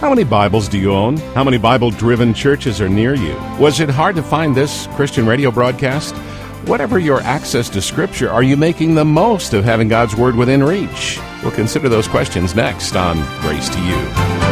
How many Bibles do you own? How many Bible-driven churches are near you? Was it hard to find this Christian radio broadcast? Whatever your access to Scripture, are you making the most of having God's Word within reach? We'll consider those questions next on Grace to You.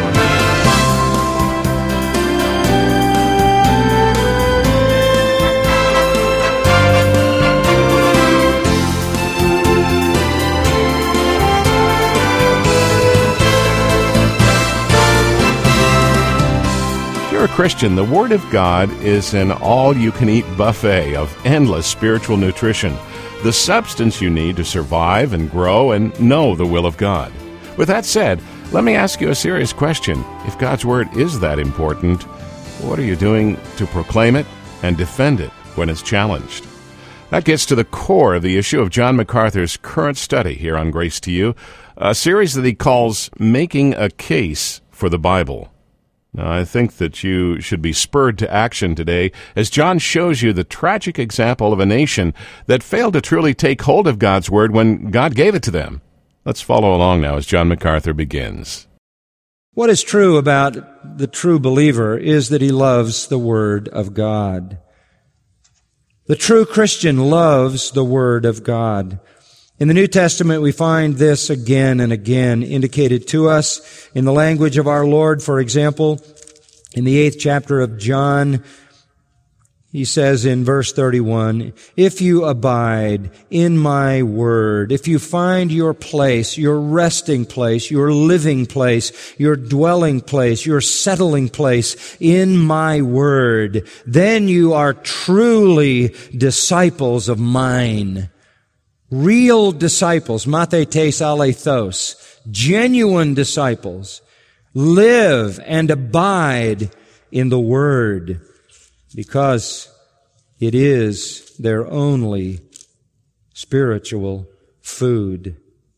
Christian, the Word of God is an all-you-can-eat buffet of endless spiritual nutrition, the substance you need to survive and grow and know the will of God. With that said, let me ask you a serious question. If God's Word is that important, what are you doing to proclaim it and defend it when it's challenged? That gets to the core of the issue of John MacArthur's current study here on Grace to You, a series that he calls Making a Case for the Bible. Now, I think that you should be spurred to action today as John shows you the tragic example of a nation that failed to truly take hold of God's Word when God gave it to them. Let's follow along now as John MacArthur begins. What is true about the true believer is that he loves the Word of God. The true Christian loves the Word of God. In the New Testament, we find this again and again indicated to us in the language of our Lord. For example, in the 8th chapter of John, he says in verse 31, "If you abide in my word, if you find your place, your resting place, your living place, your dwelling place, your settling place in my word, then you are truly disciples of mine." Real disciples, mathetes alethos, genuine disciples, live and abide in the Word because it is their only spiritual food.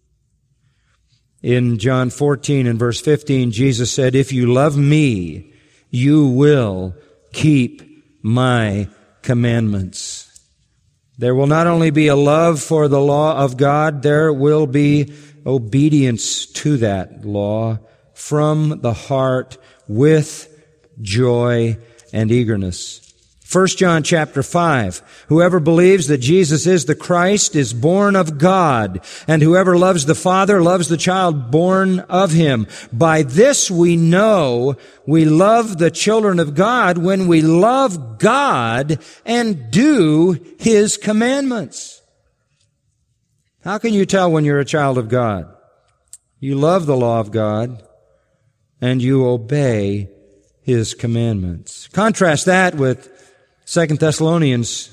In John 14 and verse 15, Jesus said, "If you love me, you will keep my commandments." There will not only be a love for the law of God, there will be obedience to that law from the heart with joy and eagerness. 1 John chapter 5, "Whoever believes that Jesus is the Christ is born of God, and whoever loves the Father loves the child born of him. By this we know we love the children of God when we love God and do His commandments." How can you tell when you're a child of God? You love the law of God and you obey His commandments. Contrast that with 2 Thessalonians.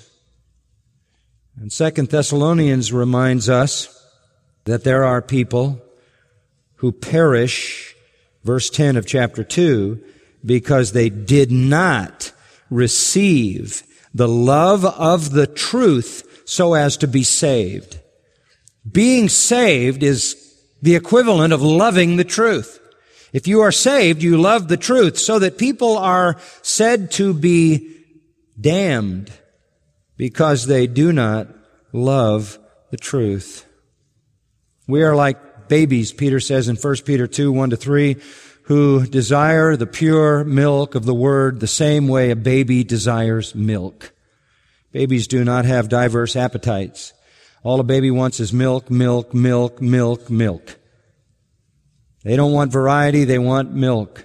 And 2 Thessalonians reminds us that there are people who perish, verse 10 of chapter 2, because they did not receive the love of the truth so as to be saved. Being saved is the equivalent of loving the truth. If you are saved, you love the truth, so that people are said to be damned because they do not love the truth. We are like babies, Peter says in 1 Peter 2, 1-3, who desire the pure milk of the Word the same way a baby desires milk. Babies do not have diverse appetites. All a baby wants is milk, milk, milk, milk, milk. They don't want variety, they want milk.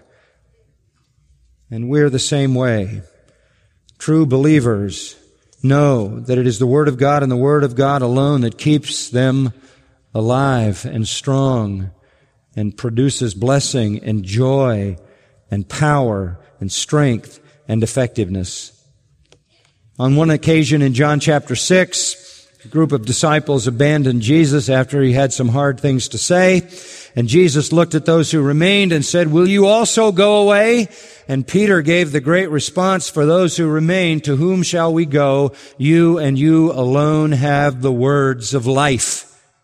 And we're the same way. True believers know that it is the Word of God and the Word of God alone that keeps them alive and strong and produces blessing and joy and power and strength and effectiveness. On one occasion in John chapter 6, a group of disciples abandoned Jesus after He had some hard things to say. And Jesus looked at those who remained and said, "Will you also go away?" And Peter gave the great response, "For those who remain, to whom shall we go? You and you alone have the words of life."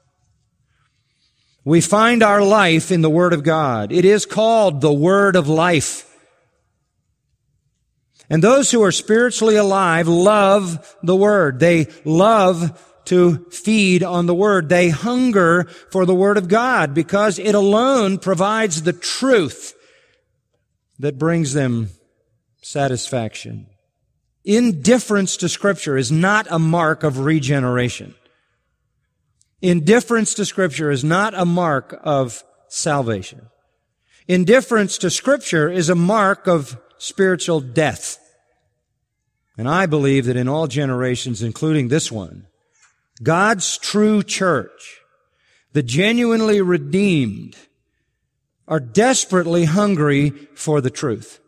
We find our life in the Word of God. It is called the Word of life. And those who are spiritually alive love the Word. They love to feed on the Word. They hunger for the Word of God because it alone provides the truth that brings them satisfaction. Indifference to Scripture is not a mark of regeneration. Indifference to Scripture is not a mark of salvation. Indifference to Scripture is a mark of spiritual death. And I believe that in all generations, including this one, God's true church, the genuinely redeemed, are desperately hungry for the truth.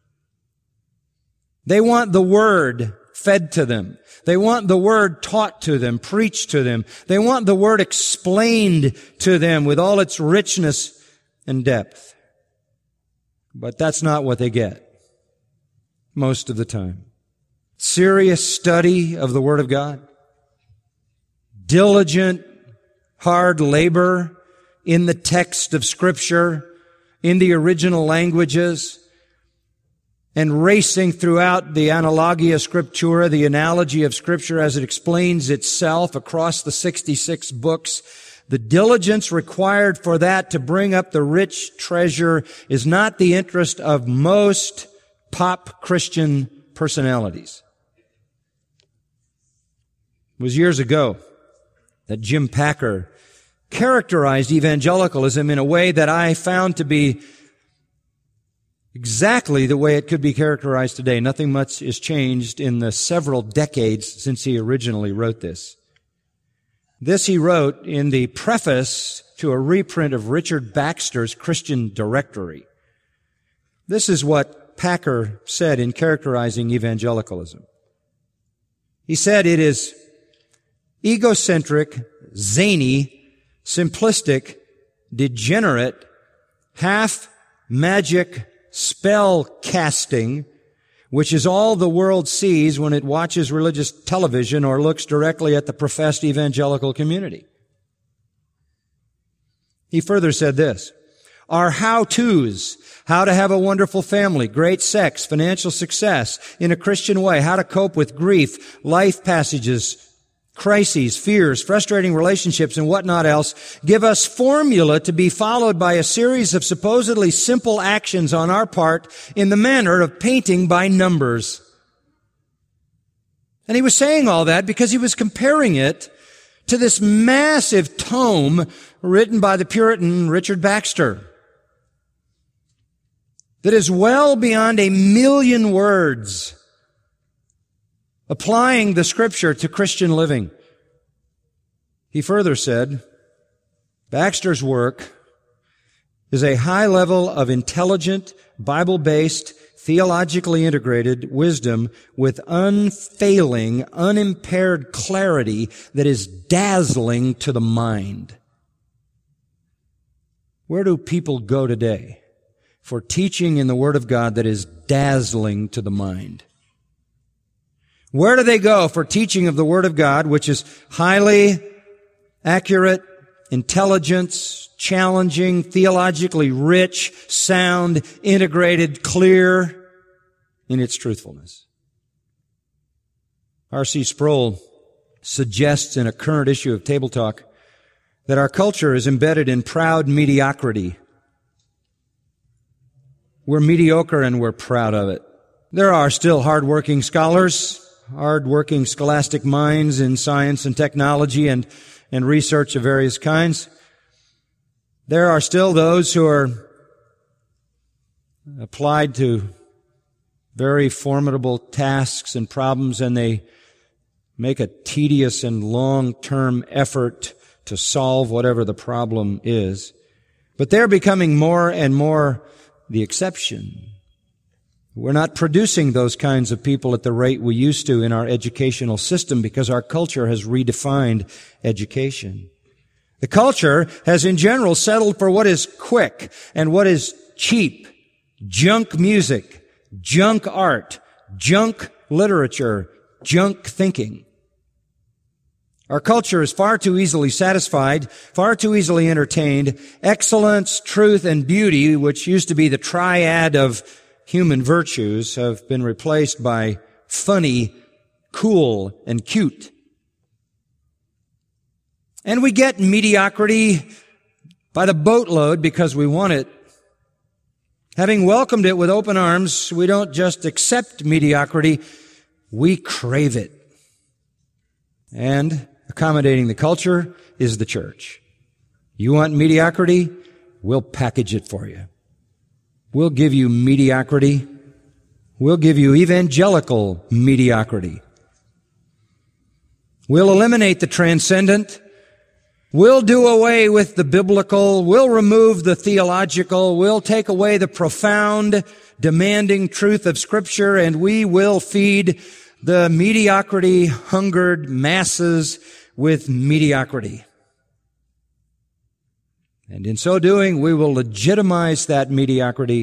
They want the Word fed to them. They want the Word taught to them, preached to them. They want the Word explained to them with all its richness and depth. But that's not what they get most of the time. Serious study of the Word of God, diligent, hard labor in the text of Scripture, in the original languages, and racing throughout the Analogia Scriptura, the analogy of Scripture as it explains itself across the 66 books. The diligence required for that to bring up the rich treasure is not the interest of most pop Christian personalities. It was years ago that Jim Packer characterized evangelicalism in a way that I found to be exactly the way it could be characterized today. Nothing much has changed in the several decades since he originally wrote this. This he wrote in the preface to a reprint of Richard Baxter's Christian Directory. This is what Packer said in characterizing evangelicalism. He said it is egocentric, zany, simplistic, degenerate, half-magic spell casting, which is all the world sees when it watches religious television or looks directly at the professed evangelical community. He further said this, our how-tos, how to have a wonderful family, great sex, financial success in a Christian way, how to cope with grief, life passages, crises, fears, frustrating relationships, and whatnot else, give us formula to be followed by a series of supposedly simple actions on our part in the manner of painting by numbers. And he was saying all that because he was comparing it to this massive tome written by the Puritan Richard Baxter that is well beyond 1,000,000 words, applying the Scripture to Christian living. He further said, Baxter's work is a high level of intelligent, Bible-based, theologically integrated wisdom with unfailing, unimpaired clarity that is dazzling to the mind. Where do people go today for teaching in the Word of God that is dazzling to the mind? Where do they go for teaching of the Word of God, which is highly accurate, intelligent, challenging, theologically rich, sound, integrated, clear in its truthfulness? R.C. Sproul suggests in a current issue of Table Talk that our culture is embedded in proud mediocrity. We're mediocre and we're proud of it. There are still hardworking scholars, hard-working scholastic minds in science and technology and research of various kinds. There are still those who are applied to very formidable tasks and problems, and they make a tedious and long-term effort to solve whatever the problem is. But they're becoming more and more the exception. We're not producing those kinds of people at the rate we used to in our educational system because our culture has redefined education. The culture has in general settled for what is quick and what is cheap. Junk music, junk art, junk literature, junk thinking. Our culture is far too easily satisfied, far too easily entertained. Excellence, truth, and beauty, which used to be the triad of human virtues, have been replaced by funny, cool, and cute. And we get mediocrity by the boatload because we want it. Having welcomed it with open arms, we don't just accept mediocrity, we crave it. And accommodating the culture is the church. You want mediocrity? We'll package it for you. We'll give you mediocrity. We'll give you evangelical mediocrity. We'll eliminate the transcendent. We'll do away with the biblical. We'll remove the theological. We'll take away the profound, demanding truth of Scripture, and we will feed the mediocrity-hungered masses with mediocrity. And in so doing, we will legitimize that mediocrity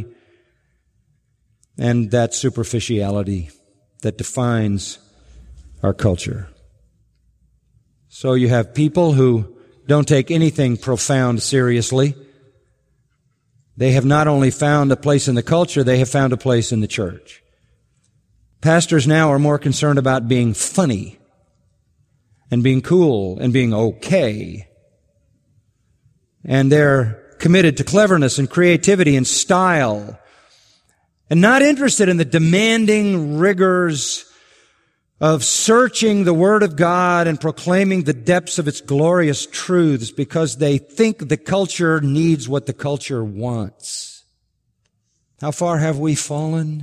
and that superficiality that defines our culture. So you have people who don't take anything profound seriously. They have not only found a place in the culture, they have found a place in the church. Pastors now are more concerned about being funny and being cool and being okay. And they're committed to cleverness and creativity and style and not interested in the demanding rigors of searching the Word of God and proclaiming the depths of its glorious truths because they think the culture needs what the culture wants. How far have we fallen?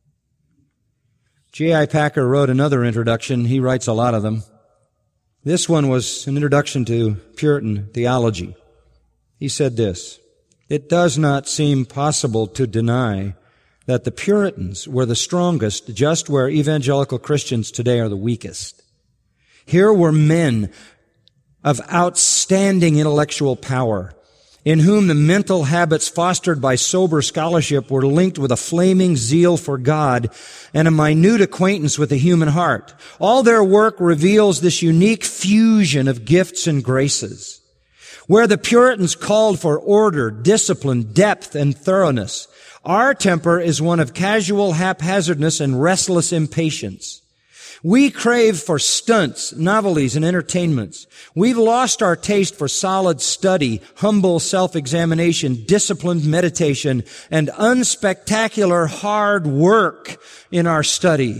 J.I. Packer wrote another introduction. He writes a lot of them. This one was an introduction to Puritan theology. He said this: "It does not seem possible to deny that the Puritans were the strongest just where evangelical Christians today are the weakest. Here were men of outstanding intellectual power, in whom the mental habits fostered by sober scholarship were linked with a flaming zeal for God and a minute acquaintance with the human heart. All their work reveals this unique fusion of gifts and graces. Where the Puritans called for order, discipline, depth, and thoroughness, our temper is one of casual haphazardness and restless impatience. We crave for stunts, novelties, and entertainments. We've lost our taste for solid study, humble self-examination, disciplined meditation, and unspectacular hard work in our study.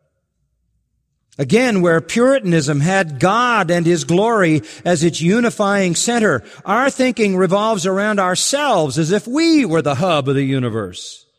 Again, where Puritanism had God and His glory as its unifying center, our thinking revolves around ourselves as if we were the hub of the universe."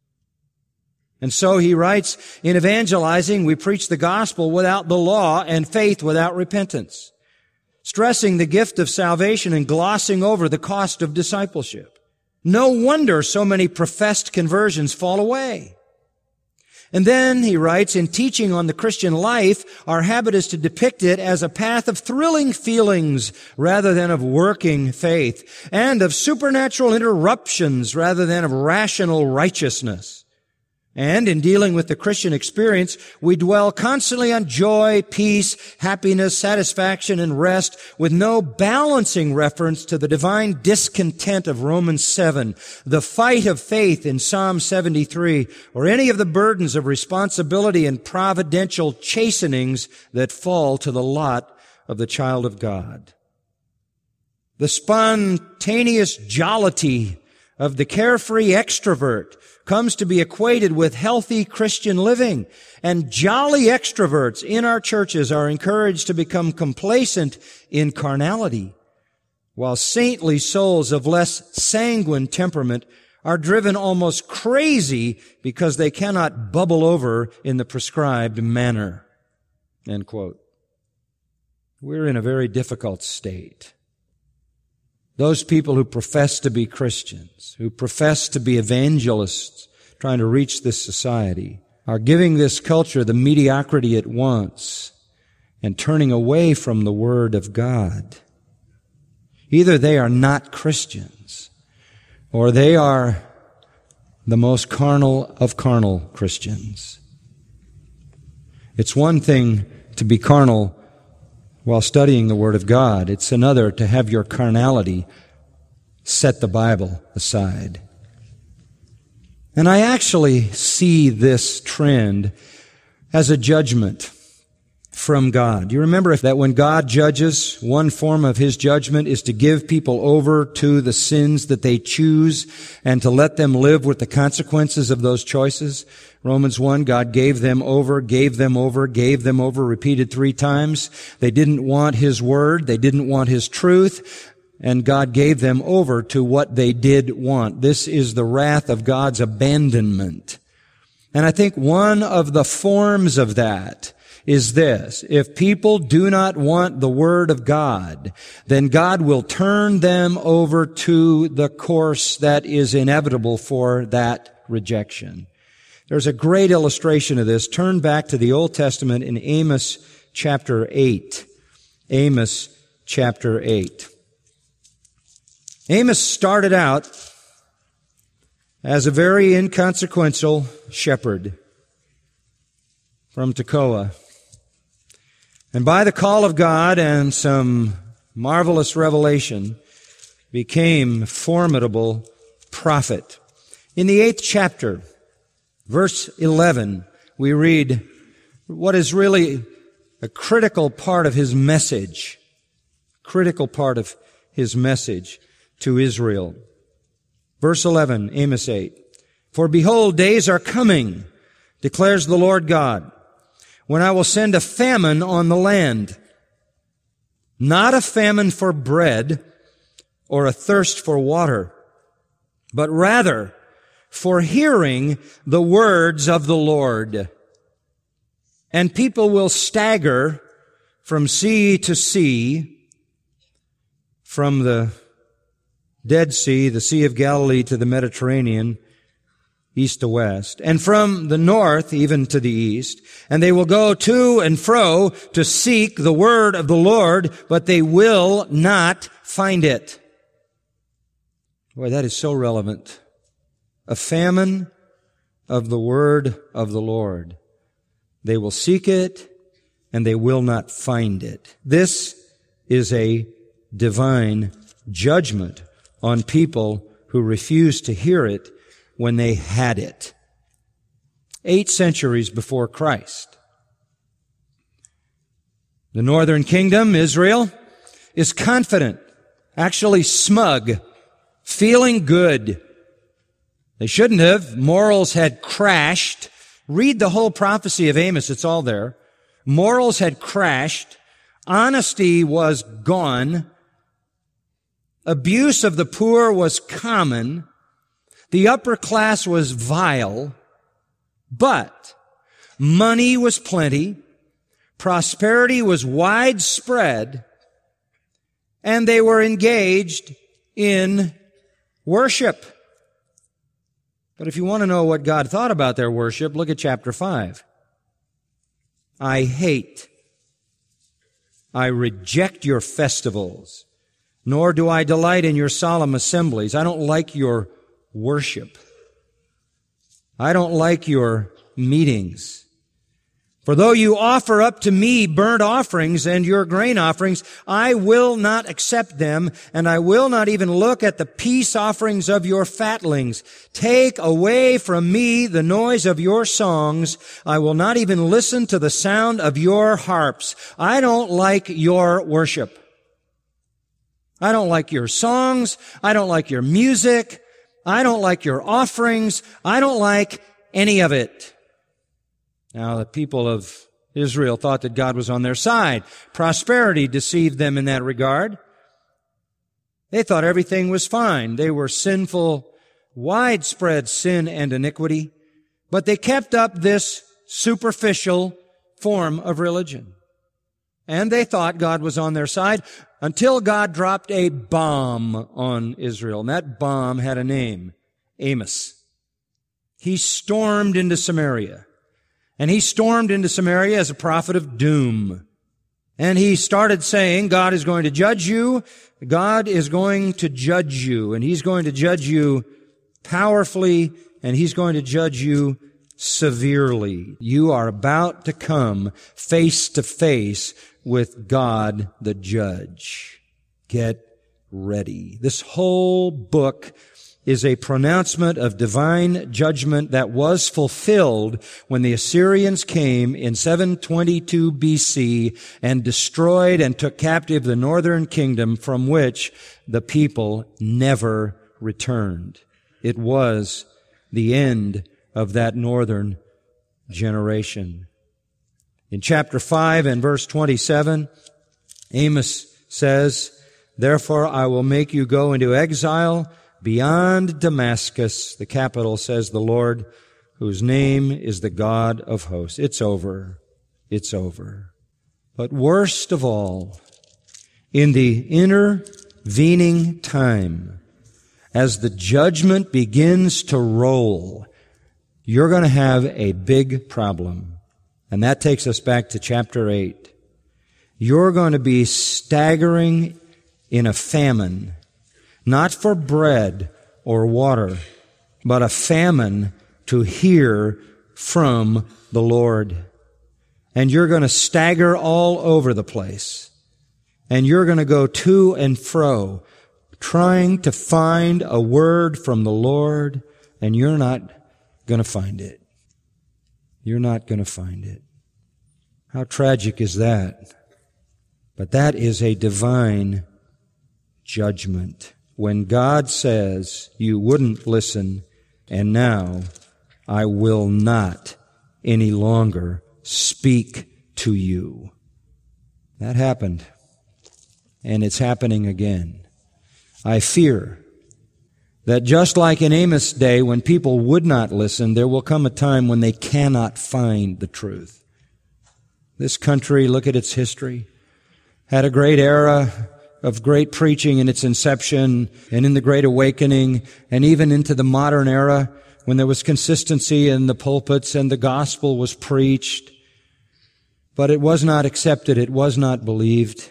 And so he writes, "In evangelizing, we preach the gospel without the law and faith without repentance, stressing the gift of salvation and glossing over the cost of discipleship. No wonder so many professed conversions fall away." And then he writes, "In teaching on the Christian life, our habit is to depict it as a path of thrilling feelings rather than of working faith, and of supernatural interruptions rather than of rational righteousness. And in dealing with the Christian experience, we dwell constantly on joy, peace, happiness, satisfaction, and rest, with no balancing reference to the divine discontent of Romans 7, the fight of faith in Psalm 73, or any of the burdens of responsibility and providential chastenings that fall to the lot of the child of God. The spontaneous jollity of the carefree extrovert comes to be equated with healthy Christian living, and jolly extroverts in our churches are encouraged to become complacent in carnality, while saintly souls of less sanguine temperament are driven almost crazy because they cannot bubble over in the prescribed manner." End quote. We're in a very difficult state. Those people who profess to be Christians, who profess to be evangelists trying to reach this society, are giving this culture the mediocrity it wants and turning away from the Word of God. Either they are not Christians, or they are the most carnal of carnal Christians. It's one thing to be carnal while studying the Word of God. It's another to have your carnality set the Bible aside. And I actually see this trend as a judgment from God. You remember that when God judges, one form of His judgment is to give people over to the sins that they choose and to let them live with the consequences of those choices. Romans 1, God gave them over, repeated 3 times. They didn't want His word. They didn't want His truth. And God gave them over to what they did want. This is the wrath of God's abandonment. And I think one of the forms of that is this: if people do not want the Word of God, then God will turn them over to the course that is inevitable for that rejection. There's a great illustration of this. Turn back to the Old Testament in Amos chapter 8. Amos chapter 8. Amos started out as a very inconsequential shepherd from Tekoa. And by the call of God and some marvelous revelation, became a formidable prophet. In the 8th chapter, verse 11, we read what is really a critical part of his message. To Israel. Verse 11, Amos 8. For behold, days are coming, declares the Lord God, when I will send a famine on the land. Not a famine for bread or a thirst for water, but rather for hearing the words of the Lord. And people will stagger from sea to sea, from the Dead Sea, the Sea of Galilee to the Mediterranean, east to west, and from the north even to the east, and they will go to and fro to seek the word of the Lord, but they will not find it. Boy, that is so relevant. A famine of the word of the Lord. They will seek it, and they will not find it. This is a divine judgment on people who refuse to hear it when they had it. 8 centuries before Christ. The northern kingdom, Israel, is confident, actually smug, feeling good. They shouldn't have. Morals had crashed. Read the whole prophecy of Amos. It's all there. Morals had crashed. Honesty was gone. Abuse of the poor was common. The upper class was vile. But money was plenty. Prosperity was widespread. And they were engaged in worship. But if you want to know what God thought about their worship, look at chapter 5. I reject your festivals, nor do I delight in your solemn assemblies. I don't like your worship. I don't like your meetings. For though you offer up to me burnt offerings and your grain offerings, I will not accept them, and I will not even look at the peace offerings of your fatlings. Take away from me the noise of your songs. I will not even listen to the sound of your harps. I don't like your worship. I don't like your songs. I don't like your music. I don't like your offerings. I don't like any of it. Now, the people of Israel thought that God was on their side. Prosperity deceived them in that regard. They thought everything was fine. They were sinful, widespread sin and iniquity, but they kept up this superficial form of religion. And they thought God was on their side until God dropped a bomb on Israel. And that bomb had a name, Amos. He stormed into Samaria. And he stormed into Samaria as a prophet of doom. And he started saying, God is going to judge you. God is going to judge you. And he's going to judge you powerfully. And he's going to judge you severely. You are about to come face to face with God the judge. Get ready. This whole book is a pronouncement of divine judgment that was fulfilled when the Assyrians came in 722 BC and destroyed and took captive the northern kingdom, from which the people never returned. It was the end of that northern generation. In chapter 5 and verse 27, Amos says, "Therefore I will make you go into exile beyond Damascus, the capital, says the Lord, whose name is the God of hosts." It's over. It's over. But worst of all, in the intervening time, as the judgment begins to roll, you're going to have a big problem. And that takes us back to chapter 8. You're going to be staggering in a famine, not for bread or water, but a famine to hear from the Lord. And you're going to stagger all over the place. And you're going to go to and fro, trying to find a word from the Lord, and you're not going to find it. You're not going to find it. How tragic is that? But that is a divine judgment. When God says, "You wouldn't listen, and now I will not any longer speak to you." That happened, and it's happening again. I fear that just like in Amos' day, when people would not listen, there will come a time when they cannot find the truth. This country, look at its history, had a great era of great preaching in its inception and in the Great Awakening, and even into the modern era when there was consistency in the pulpits and the gospel was preached. But it was not accepted, it was not believed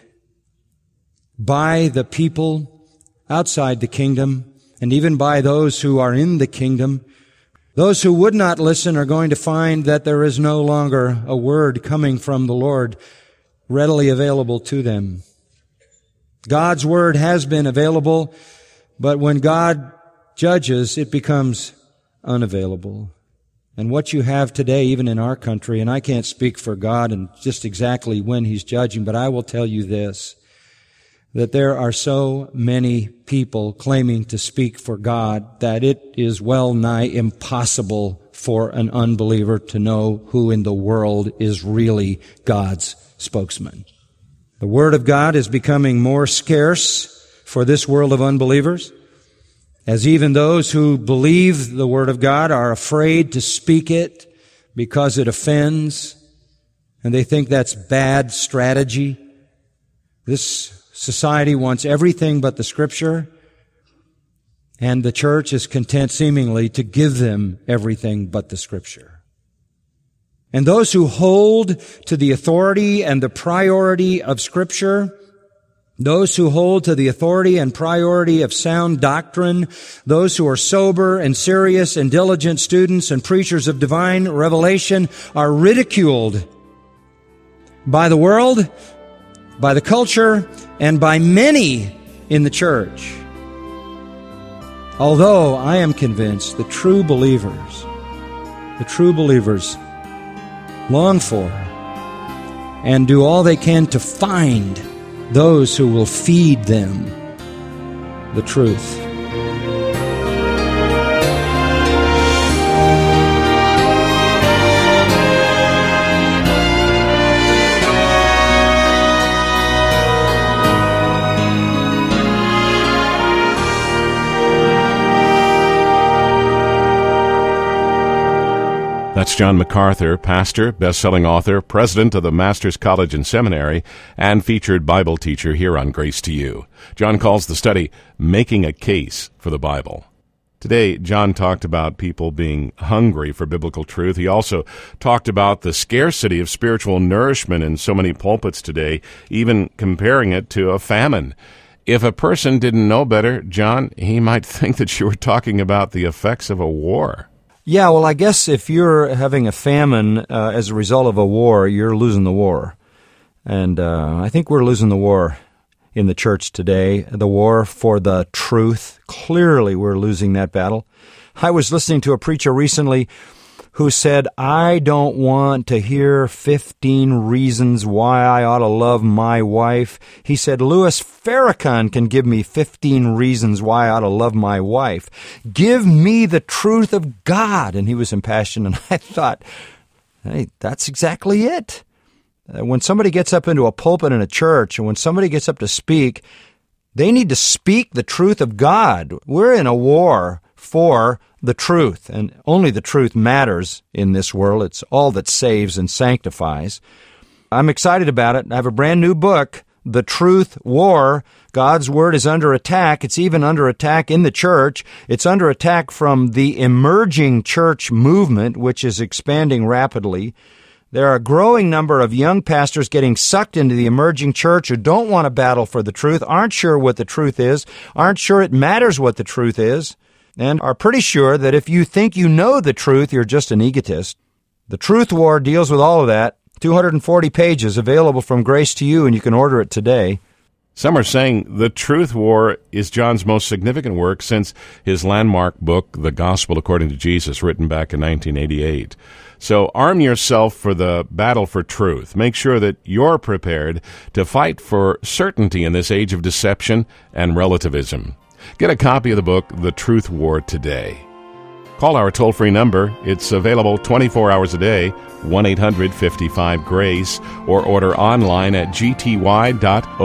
by the people outside the kingdom, and even by those who are in the kingdom. Those who would not listen are going to find that there is no longer a word coming from the Lord readily available to them. God's word has been available, but when God judges, it becomes unavailable. And what you have today, even in our country, and I can't speak for God and just exactly when He's judging, but I will tell you this, that there are so many people claiming to speak for God that it is well nigh impossible for an unbeliever to know who in the world is really God's spokesman. The Word of God is becoming more scarce for this world of unbelievers, as even those who believe the Word of God are afraid to speak it because it offends, and they think that's bad strategy. This society wants everything but the Scripture, and the church is content seemingly to give them everything but the Scripture. And those who hold to the authority and the priority of Scripture, those who hold to the authority and priority of sound doctrine, those who are sober and serious and diligent students and preachers of divine revelation are ridiculed by the world, by the culture, and by many in the church. Although I am convinced the true believers long for and do all they can to find those who will feed them the truth. That's John MacArthur, pastor, best-selling author, president of the Masters College and Seminary, and featured Bible teacher here on Grace to You. John calls the study Making a Case for the Bible. Today, John talked about people being hungry for biblical truth. He also talked about the scarcity of spiritual nourishment in so many pulpits today, even comparing it to a famine. If a person didn't know better, John, he might think that you were talking about the effects of a war. Yeah, well, I guess if you're having a famine as a result of a war, you're losing the war. And I think we're losing the war in the church today, the war for the truth. Clearly, we're losing that battle. I was listening to a preacher recently who said, I don't want to hear 15 reasons why I ought to love my wife. He said, Louis Farrakhan can give me 15 reasons why I ought to love my wife. Give me the truth of God. And he was impassioned, and I thought, hey, that's exactly it. When somebody gets up into a pulpit in a church, and when somebody gets up to speak, they need to speak the truth of God. We're in a war for the truth, and only the truth matters in this world. It's all that saves and sanctifies. I'm excited about it. I have a brand new book, The Truth War. God's Word is under attack. It's even under attack in the church. It's under attack from the emerging church movement, which is expanding rapidly. There are a growing number of young pastors getting sucked into the emerging church who don't want to battle for the truth, aren't sure what the truth is, aren't sure it matters what the truth is, and are pretty sure that if you think you know the truth, you're just an egotist. The Truth War deals with all of that. 240 pages available from Grace to You, and you can order it today. Some are saying The Truth War is John's most significant work since his landmark book, The Gospel According to Jesus, written back in 1988. So arm yourself for the battle for truth. Make sure that you're prepared to fight for certainty in this age of deception and relativism. Get a copy of the book, The Truth War, today. Call our toll-free number. It's available 24 hours a day, 1-800-55-GRACE, or order online at gty.org.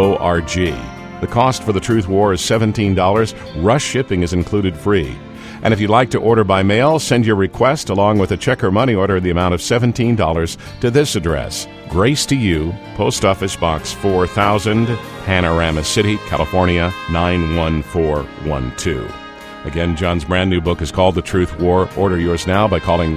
The cost for The Truth War is $17. Rush shipping is included free. And if you'd like to order by mail, send your request along with a check or money order in the amount of $17 to this address, Grace to You, Post Office Box 4000, Panorama City, California, 91412. Again, John's brand new book is called The Truth War. Order yours now by calling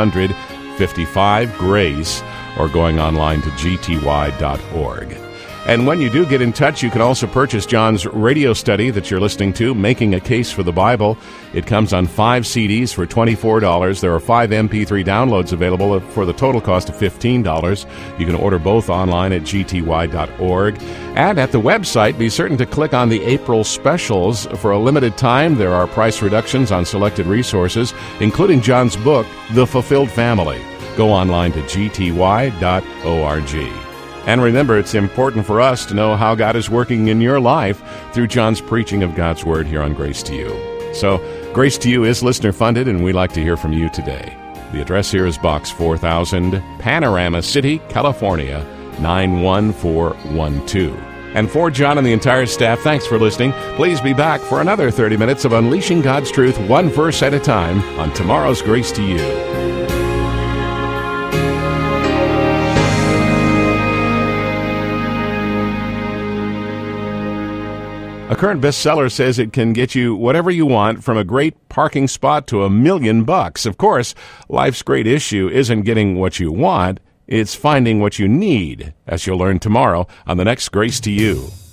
1-800-55-GRACE or going online to gty.org. And when you do get in touch, you can also purchase John's radio study that you're listening to, Making a Case for the Bible. It comes on 5 CDs for $24. There are 5 MP3 downloads available for the total cost of $15. You can order both online at gty.org. And at the website, be certain to click on the April specials. For a limited time, there are price reductions on selected resources, including John's book, The Fulfilled Family. Go online to gty.org. And remember, it's important for us to know how God is working in your life through John's preaching of God's Word here on Grace to You. So, Grace to You is listener-funded, and we'd like to hear from you today. The address here is Box 4000, Panorama City, California, 91412. And for John and the entire staff, thanks for listening. Please be back for another 30 minutes of unleashing God's truth one verse at a time on tomorrow's Grace to You. A current bestseller says it can get you whatever you want, from a great parking spot to $1 million. Of course, life's great issue isn't getting what you want, it's finding what you need, as you'll learn tomorrow on the next Grace to You.